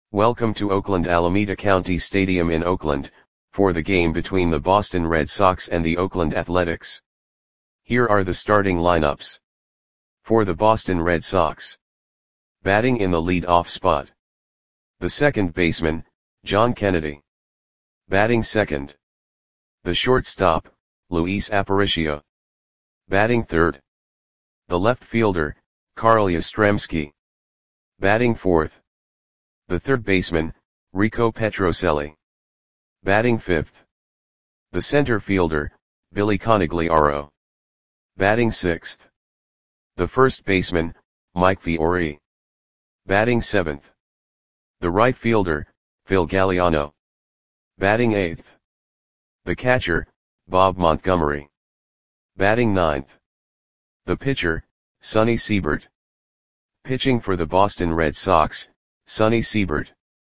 Welcome to Oakland Alameda County Stadium in Oakland, for the game between the Boston Red Sox and the Oakland Athletics. Here are the starting lineups. For the Boston Red Sox. Batting in the lead-off spot. The second baseman, John Kennedy. Batting second. The shortstop, Luis Aparicio. Batting third. The left fielder, Carl Yastrzemski. Batting fourth. The third baseman, Rico Petrocelli. Batting fifth. The center fielder, Billy Conigliaro. Batting sixth. The first baseman, Mike Fiore. Batting seventh. The right fielder, Phil Galliano. Batting eighth. The catcher, Bob Montgomery. Batting ninth. The pitcher, Sonny Siebert. Pitching for the Boston Red Sox, Sonny Siebert.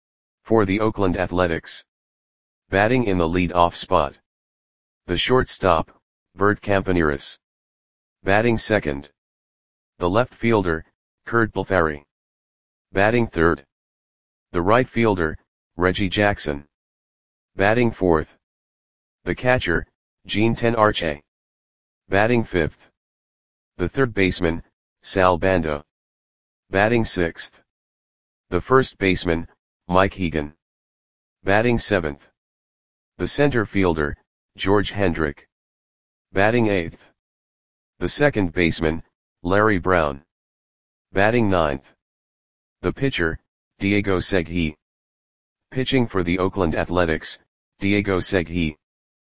For the Oakland Athletics. Batting in the lead-off spot. The shortstop, Bert Campaneris. Batting second. The left fielder, Curt Blefary. Batting third. The right fielder, Reggie Jackson. Batting fourth. The catcher, Gene Tenarche. Batting fifth. The third baseman, Sal Bando. Batting sixth. The first baseman, Mike Hegan. Batting seventh. The center fielder, George Hendrick. Batting eighth. The second baseman, Larry Brown. Batting ninth. The pitcher, Diego Segui. Pitching for the Oakland Athletics, Diego Segui.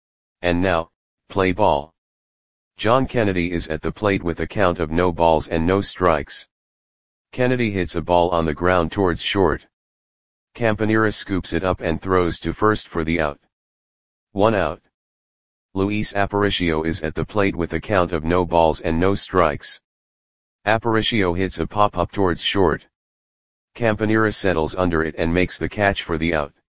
And now, play ball. John Kennedy is at the plate with a count of no balls and no strikes. Kennedy hits a ball on the ground towards short. Campaneris scoops it up and throws to first for the out. 1 out. Luis Aparicio is at the plate with a count of no balls and no strikes. Aparicio hits a pop-up towards short. Campaneris settles under it and makes the catch for the out.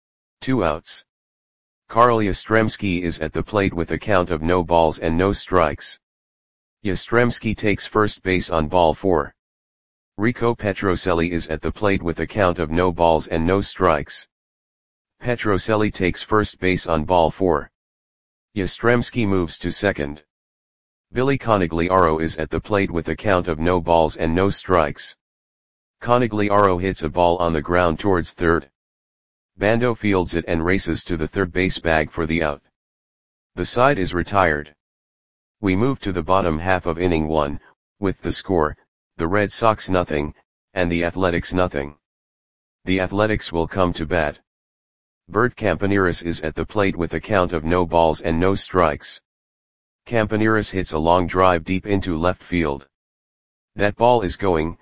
2 outs. Carl Yastrzemski is at the plate with a count of no balls and no strikes. Yastrzemski takes first base on ball 4. Rico Petrocelli is at the plate with a count of no balls and no strikes. Petrocelli takes first base on ball 4. Yastrzemski moves to second. Billy Conigliaro is at the plate with a count of no balls and no strikes. Conigliaro hits a ball on the ground towards third. Bando fields it and races to the third base bag for the out. The side is retired. We move to the bottom half of inning 1, with the score, the Red Sox nothing, and the Athletics nothing. The Athletics will come to bat. Bert Campaneris is at the plate with a count of no balls and no strikes. Campaneris hits a long drive deep into left field. That ball is gone.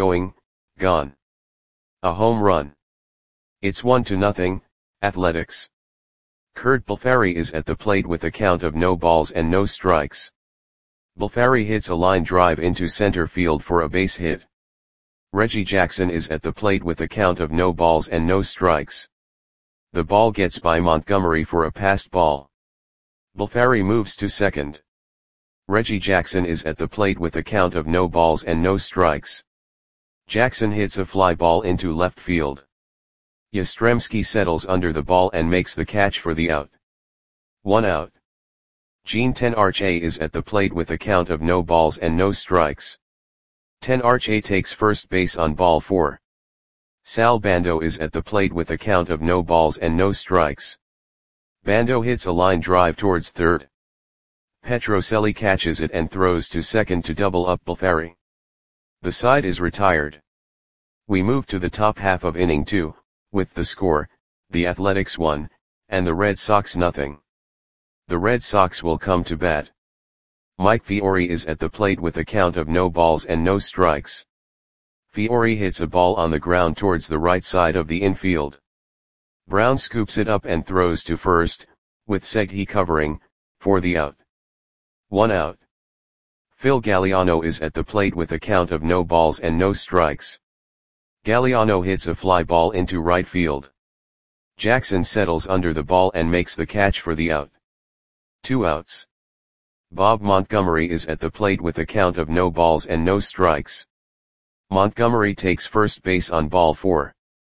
A home run. It's 1-0, Athletics. Curt Blefary is at the plate with a count of no balls and no strikes. Blefary hits a line drive into center field for a base hit. Reggie Jackson is at the plate with a count of no balls and no strikes. The ball gets by Montgomery for a passed ball. Blefary moves to second. Reggie Jackson is at the plate with a count of no balls and no strikes. Jackson hits a fly ball into left field. Yastrzemski settles under the ball and makes the catch for the out. 1 out. Gene Tenarche is at the plate with a count of no balls and no strikes. Tenarche takes first base on ball 4. Sal Bando is at the plate with a count of no balls and no strikes. Bando hits a line drive towards third. Petrocelli catches it and throws to second to double up Blefary. The side is retired. We move to the top half of inning 2, with the score, the Athletics 1, and the Red Sox nothing. The Red Sox will come to bat. Mike Fiore is at the plate with a count of no balls and no strikes. Fiore hits a ball on the ground towards the right side of the infield. Brown scoops it up and throws to first, with Segui covering, for the out. 1 out. Phil Galliano is at the plate with a count of no balls and no strikes. Galliano hits a fly ball into right field. Jackson settles under the ball and makes the catch for the out. 2 outs. Bob Montgomery is at the plate with a count of no balls and no strikes. Montgomery takes first base on ball 4.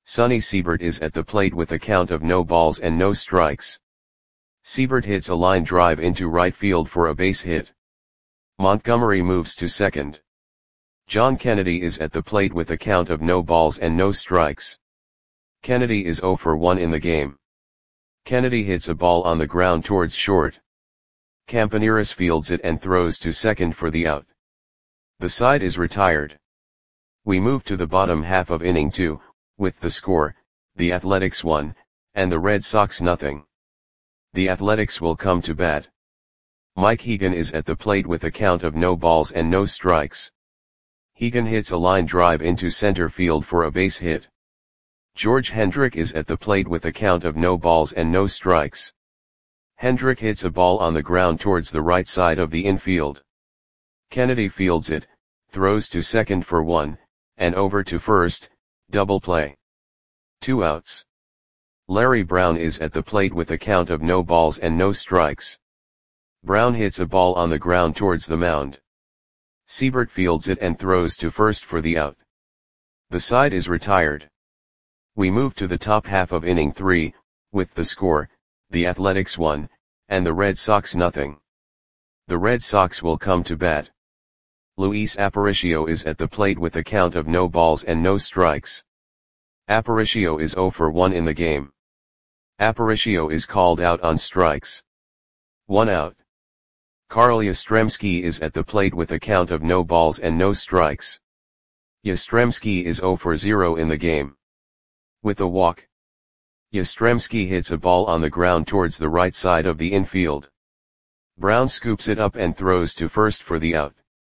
Sonny Siebert is at the plate with a count of no balls and no strikes. Siebert hits a line drive into right field for a base hit. Montgomery moves to second. John Kennedy is at the plate with a count of no balls and no strikes. Kennedy is 0 for 1 in the game. Kennedy hits a ball on the ground towards short. Campaneris fields it and throws to second for the out. The side is retired. We move to the bottom half of inning 2, with the score, the Athletics 1, and the Red Sox nothing. The Athletics will come to bat. Mike Hegan is at the plate with a count of no balls and no strikes. Hegan hits a line drive into center field for a base hit. George Hendrick is at the plate with a count of no balls and no strikes. Hendrick hits a ball on the ground towards the right side of the infield. Kennedy fields it, throws to second for 1, and over to first, double play. 2 outs. Larry Brown is at the plate with a count of no balls and no strikes. Brown hits a ball on the ground towards the mound. Siebert fields it and throws to first for the out. The side is retired. We move to the top half of inning 3, with the score, the Athletics 1, and the Red Sox nothing. The Red Sox will come to bat. Luis Aparicio is at the plate with a count of no balls and no strikes. Aparicio is 0 for 1 in the game. Aparicio is called out on strikes. 1 out. Carl Yastrzemski is at the plate with a count of no balls and no strikes. Yastrzemski is 0 for 0 in the game. With a walk. Yastrzemski hits a ball on the ground towards the right side of the infield. Brown scoops it up and throws to first for the out.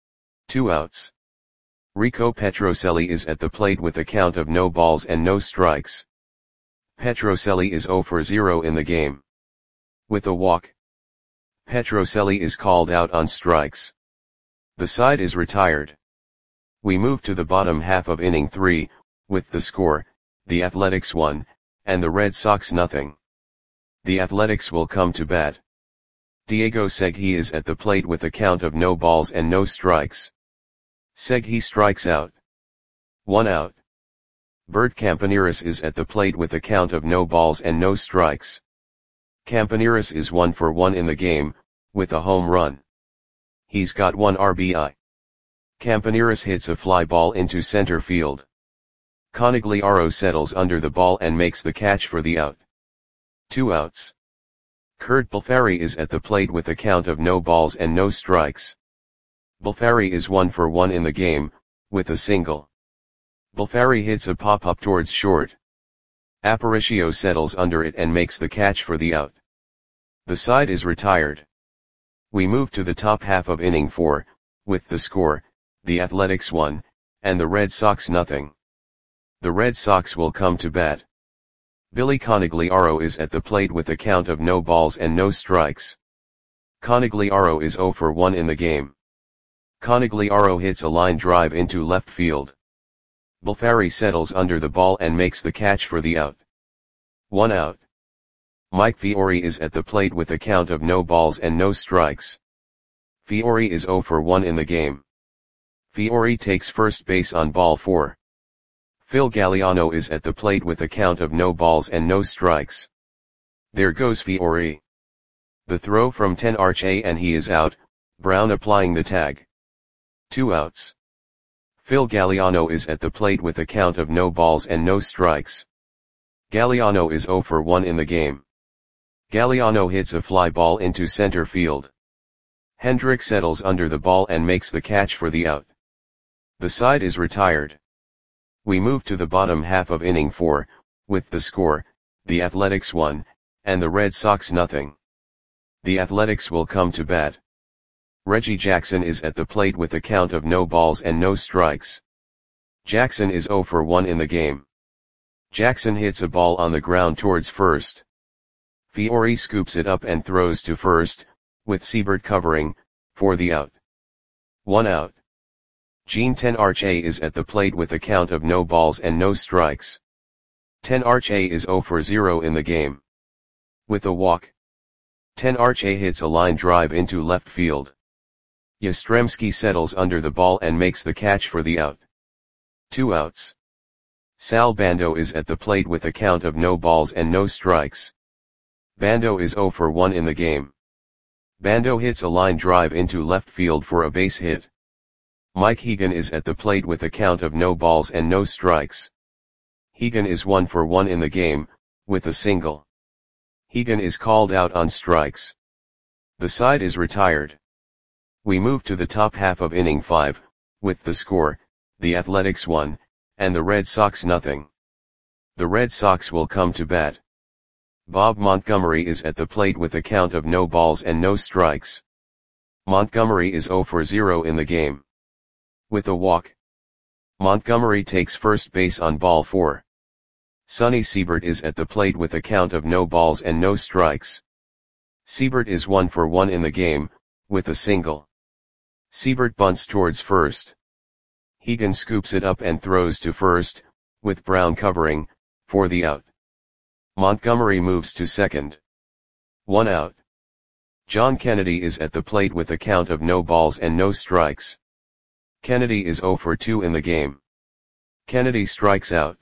2 outs. Rico Petrocelli is at the plate with a count of no balls and no strikes. Petrocelli is 0 for 0 in the game. With a walk. Petrocelli is called out on strikes. The side is retired. We move to the bottom half of inning 3, with the score, the Athletics 1, and the Red Sox nothing. The Athletics will come to bat. Diego Segui is at the plate with a count of no balls and no strikes. Segui strikes out. 1 out. Bert Campaneris is at the plate with a count of no balls and no strikes. Campaneris is 1 for 1 in the game, with a home run. He's got 1 RBI. Campaneris hits a fly ball into center field. Conigliaro settles under the ball and makes the catch for the out. 2 outs. Kurt Balfari is at the plate with a count of no balls and no strikes. Balfari is 1 for 1 in the game, with a single. Balfari hits a pop-up towards short. Aparicio settles under it and makes the catch for the out. The side is retired. We move to the top half of inning 4, with the score, the Athletics 1, and the Red Sox nothing. The Red Sox will come to bat. Billy Conigliaro is at the plate with a count of no balls and no strikes. Conigliaro is 0 for 1 in the game. Conigliaro hits a line drive into left field. Balfari settles under the ball and makes the catch for the out. 1 out. Mike Fiore is at the plate with a count of no balls and no strikes. Fiore is 0 for 1 in the game. Fiore takes first base on ball 4. Phil Galliano is at the plate with a count of no balls and no strikes. There goes Fiore. The throw from 10 RHA and he is out, Brown applying the tag. 2 outs. Phil Galliano is at the plate with a count of no balls and no strikes. Galliano is 0 for 1 in the game. Galliano hits a fly ball into center field. Hendrick settles under the ball and makes the catch for the out. The side is retired. We move to the bottom half of inning 4, with the score, the Athletics 1, and the Red Sox nothing. The Athletics will come to bat. Reggie Jackson is at the plate with a count of no balls and no strikes. Jackson is 0 for 1 in the game. Jackson hits a ball on the ground towards first. Fiore scoops it up and throws to first, with Siebert covering, for the out. 1 out. Gene 10 RHA is at the plate with a count of no balls and no strikes. 10 RHA is 0 for 0 in the game. With a walk. 10 RHA hits a line drive into left field. Yastrzemski settles under the ball and makes the catch for the out. 2 outs. Sal Bando is at the plate with a count of no balls and no strikes. Bando is 0 for 1 in the game. Bando hits a line drive into left field for a base hit. Mike Hegan is at the plate with a count of no balls and no strikes. Hegan is 1 for 1 in the game, with a single. Hegan is called out on strikes. The side is retired. We move to the top half of inning 5, with the score, the Athletics 1, and the Red Sox nothing. The Red Sox will come to bat. Bob Montgomery is at the plate with a count of no balls and no strikes. Montgomery is 0 for 0 in the game. With a walk. Montgomery takes first base on ball 4. Sonny Siebert is at the plate with a count of no balls and no strikes. Siebert is 1 for 1 in the game, with a single. Siebert bunts towards first. Hegan scoops it up and throws to first, with Brown covering, for the out. Montgomery moves to second. 1 out. John Kennedy is at the plate with a count of no balls and no strikes. Kennedy is 0 for 2 in the game. Kennedy strikes out.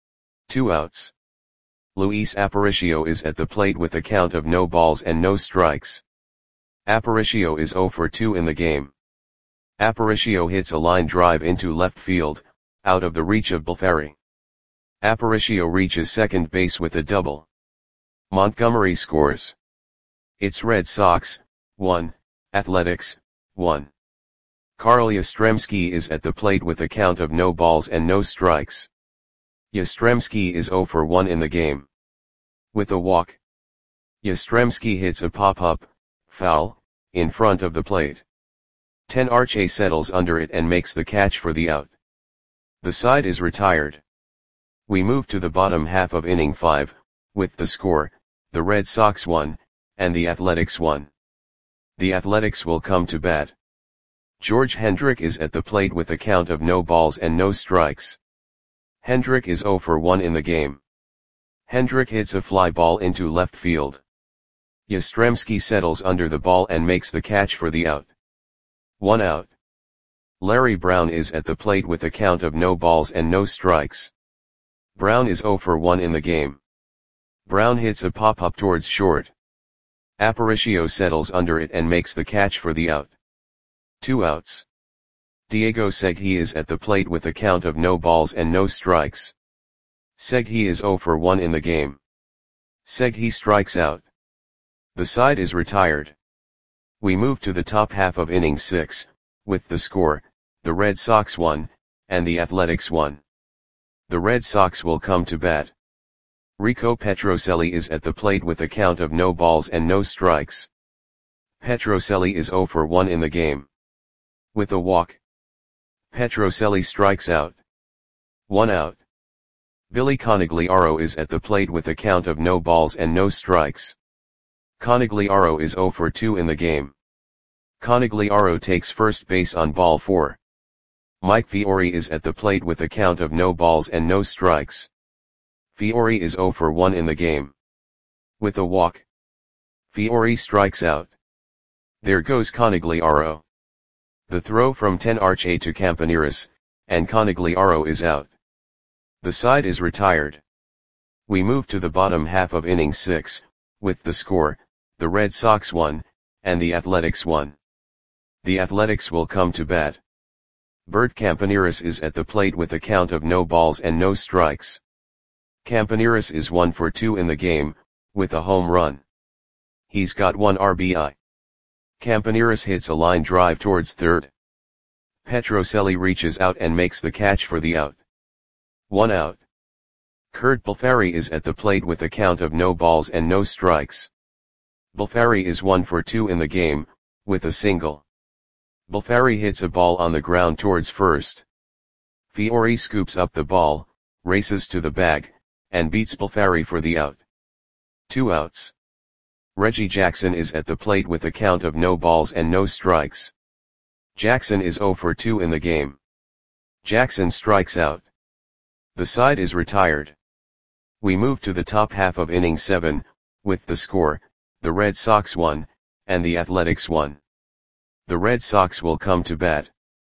2 outs. Luis Aparicio is at the plate with a count of no balls and no strikes. Aparicio is 0 for 2 in the game. Aparicio hits a line drive into left field, out of the reach of Balfari. Aparicio reaches second base with a double. Montgomery scores. It's Red Sox, 1, Athletics, 1. Carl Yastrzemski is at the plate with a count of no balls and no strikes. Yastrzemski is 0 for 1 in the game. With a walk. Yastrzemski hits a pop-up, foul, in front of the plate. Tenarche settles under it and makes the catch for the out. The side is retired. We move to the bottom half of inning 5, with the score, the Red Sox 1, and the Athletics 1. The Athletics will come to bat. George Hendrick is at the plate with a count of no balls and no strikes. Hendrick is 0 for 1 in the game. Hendrick hits a fly ball into left field. Yastrzemski settles under the ball and makes the catch for the out. 1 out. Larry Brown is at the plate with a count of no balls and no strikes. Brown is 0 for 1 in the game. Brown hits a pop-up towards short. Aparicio settles under it and makes the catch for the out. 2 outs. Diego Segui is at the plate with a count of no balls and no strikes. Segui is 0 for 1 in the game. Segui strikes out. The side is retired. We move to the top half of inning 6, with the score, the Red Sox 1, and the Athletics 1. The Red Sox will come to bat. Rico Petrocelli is at the plate with a count of no balls and no strikes. Petrocelli is 0 for 1 in the game. With a walk. Petrocelli strikes out. 1 out. Billy Conigliaro is at the plate with a count of no balls and no strikes. Conigliaro is 0 for 2 in the game. Conigliaro takes first base on ball 4. Mike Fiore is at the plate with a count of no balls and no strikes. Fiore is 0 for 1 in the game. With a walk. Fiore strikes out. There goes Conigliaro. The throw from Tenarche to Campaneris, and Conigliaro is out. The side is retired. We move to the bottom half of inning 6, with the score, the Red Sox 1, and the Athletics 1. The Athletics will come to bat. Bert Campaneris is at the plate with a count of no balls and no strikes. Campaneris is 1 for 2 in the game, with a home run. He's got 1 RBI. Campaneris hits a line drive towards third. Petrocelli reaches out and makes the catch for the out. 1 out. Kurt Balfari is at the plate with a count of no balls and no strikes. Balfari is 1 for 2 in the game, with a single. Balfari hits a ball on the ground towards first. Fiore scoops up the ball, races to the bag, and beats Balfari for the out. 2 outs. Reggie Jackson is at the plate with a count of no balls and no strikes. Jackson is 0 for 2 in the game. Jackson strikes out. The side is retired. We move to the top half of inning 7, with the score, the Red Sox 1, and the Athletics 1. The Red Sox will come to bat.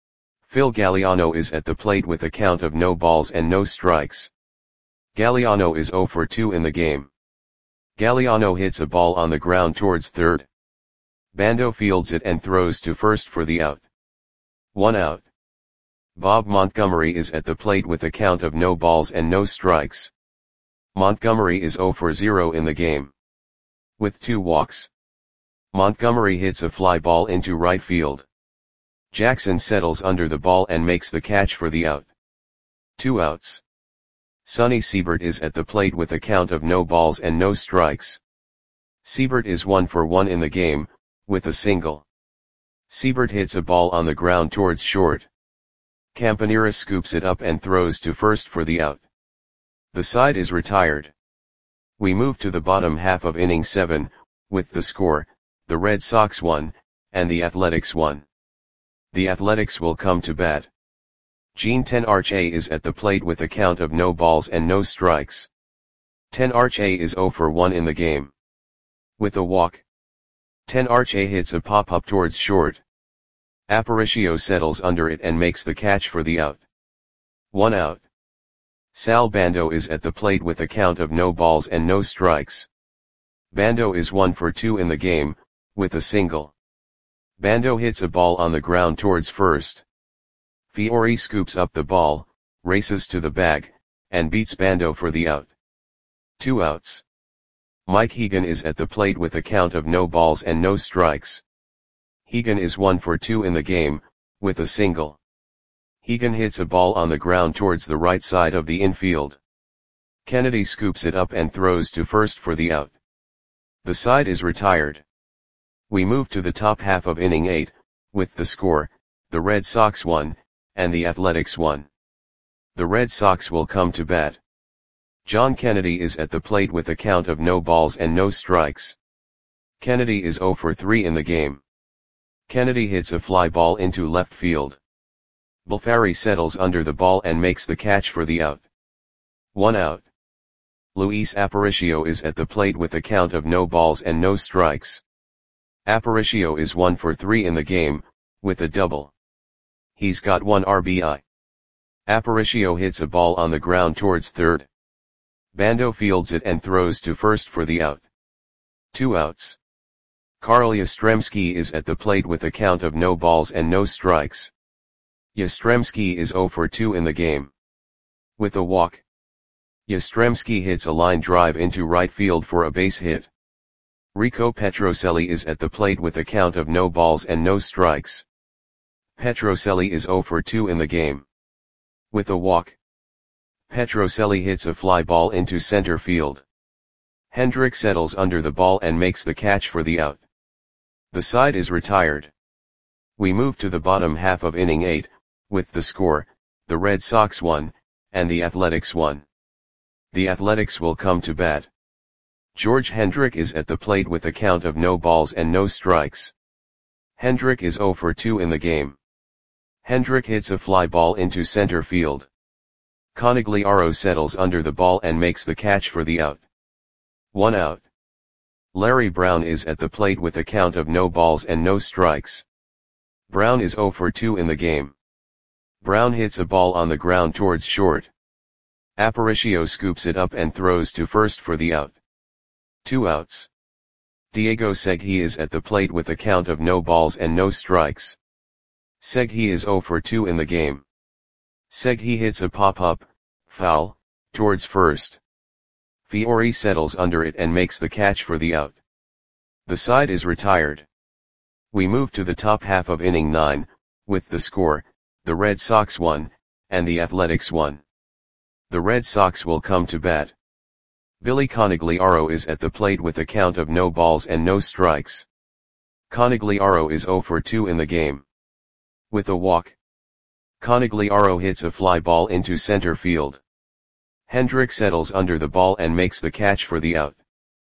Phil Galliano is at the plate with a count of no balls and no strikes. Galliano is 0 for 2 in the game. Galliano hits a ball on the ground towards third. Bando fields it and throws to first for the out. 1 out. Bob Montgomery is at the plate with a count of no balls and no strikes. Montgomery is 0 for 0 in the game. With 2 walks. Montgomery hits a fly ball into right field. Jackson settles under the ball and makes the catch for the out. 2 outs. Sonny Siebert is at the plate with a count of no balls and no strikes. Siebert is 1 for 1 in the game, with a single. Siebert hits a ball on the ground towards short. Campanera scoops it up and throws to first for the out. The side is retired. We move to the bottom half of inning 7, with the score, the Red Sox 1, and the Athletics 1. The Athletics will come to bat. Gene Tenarche is at the plate with a count of no balls and no strikes. Tenarche is 0 for 1 in the game. With a walk. Tenarche hits a pop-up towards short. Aparicio settles under it and makes the catch for the out. 1 out. Sal Bando is at the plate with a count of no balls and no strikes. Bando is 1 for 2 in the game, with a single. Bando hits a ball on the ground towards first. Fiore scoops up the ball, races to the bag, and beats Bando for the out. 2 outs. Mike Hegan is at the plate with a count of no balls and no strikes. Hegan is 1 for 2 in the game, with a single. Hegan hits a ball on the ground towards the right side of the infield. Kennedy scoops it up and throws to first for the out. The side is retired. We move to the top half of inning 8, with the score, the Red Sox 1, and the Athletics 1. The Red Sox will come to bat. John Kennedy is at the plate with a count of no balls and no strikes. Kennedy is 0 for 3 in the game. Kennedy hits a fly ball into left field. Bulfari settles under the ball and makes the catch for the out. 1 out. Luis Aparicio is at the plate with a count of no balls and no strikes. Aparicio is 1 for 3 in the game, with a double. He's got 1 RBI. Aparicio hits a ball on the ground towards third. Bando fields it and throws to first for the out. 2 outs. Carl Yastrzemski is at the plate with a count of no balls and no strikes. Yastrzemski is 0 for 2 in the game. With a walk. Yastrzemski hits a line drive into right field for a base hit. Rico Petrocelli is at the plate with a count of no balls and no strikes. Petrocelli is 0 for 2 in the game. With a walk. Petrocelli hits a fly ball into center field. Hendrick settles under the ball and makes the catch for the out. The side is retired. We move to the bottom half of inning 8, with the score, the Red Sox 1, and the Athletics 1. The Athletics will come to bat. George Hendrick is at the plate with a count of no balls and no strikes. Hendrick is 0 for 2 in the game. Hendrick hits a fly ball into center field. Conigliaro settles under the ball and makes the catch for the out. 1 out. Larry Brown is at the plate with a count of no balls and no strikes. Brown is 0 for 2 in the game. Brown hits a ball on the ground towards short. Aparicio scoops it up and throws to first for the out. 2 outs. Diego Segui is at the plate with a count of no balls and no strikes. Segui is 0 for 2 in the game. Segui hits a pop-up, foul, towards first. Fiore settles under it and makes the catch for the out. The side is retired. We move to the top half of inning 9, with the score, the Red Sox 1, and the Athletics 1. The Red Sox will come to bat. Billy Conigliaro is at the plate with a count of no balls and no strikes. Conigliaro is 0 for 2 in the game. With a walk. Conigliaro hits a fly ball into center field. Hendrick settles under the ball and makes the catch for the out.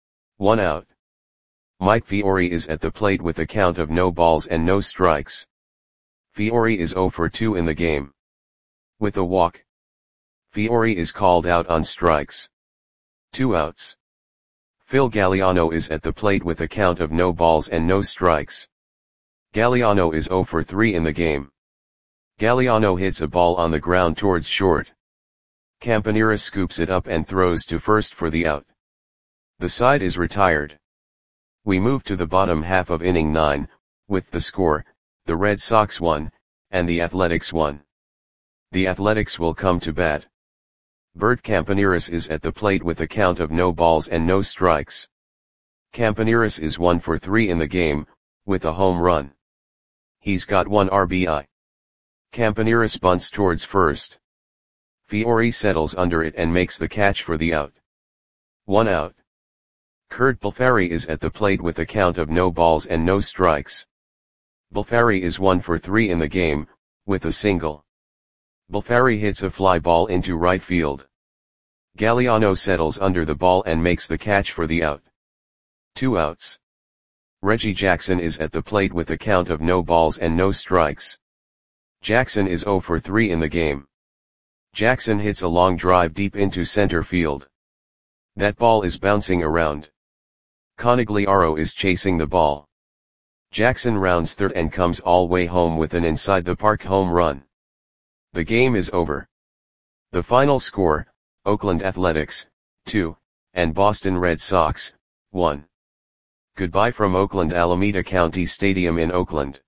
1 out. Mike Fiore is at the plate with a count of no balls and no strikes. Fiore is 0 for 2 in the game. With a walk. Fiore is called out on strikes. 2 outs. Phil Galliano is at the plate with a count of no balls and no strikes. Galliano is 0 for 3 in the game. Galliano hits a ball on the ground towards short. Campaneris scoops it up and throws to first for the out. The side is retired. We move to the bottom half of inning 9, with the score, the Red Sox 1, and the Athletics 1. The Athletics will come to bat. Bert Campaneris is at the plate with a count of no balls and no strikes. Campaneris is 1 for 3 in the game, with a home run. He's got 1 RBI. Campaneris bunts towards first. Fiore settles under it and makes the catch for the out. 1 out. Kurt Balfari is at the plate with a count of no balls and no strikes. Balfari is 1 for 3 in the game, with a single. Balfari hits a fly ball into right field. Galliano settles under the ball and makes the catch for the out. 2 outs. Reggie Jackson is at the plate with a count of no balls and no strikes. Jackson is 0 for 3 in the game. Jackson hits a long drive deep into center field. That ball is bouncing around. Conigliaro is chasing the ball. Jackson rounds third and comes all way home with an inside-the-park home run. The game is over. The final score, Oakland Athletics, 2, and Boston Red Sox, 1. Goodbye from Oakland Alameda County Stadium in Oakland.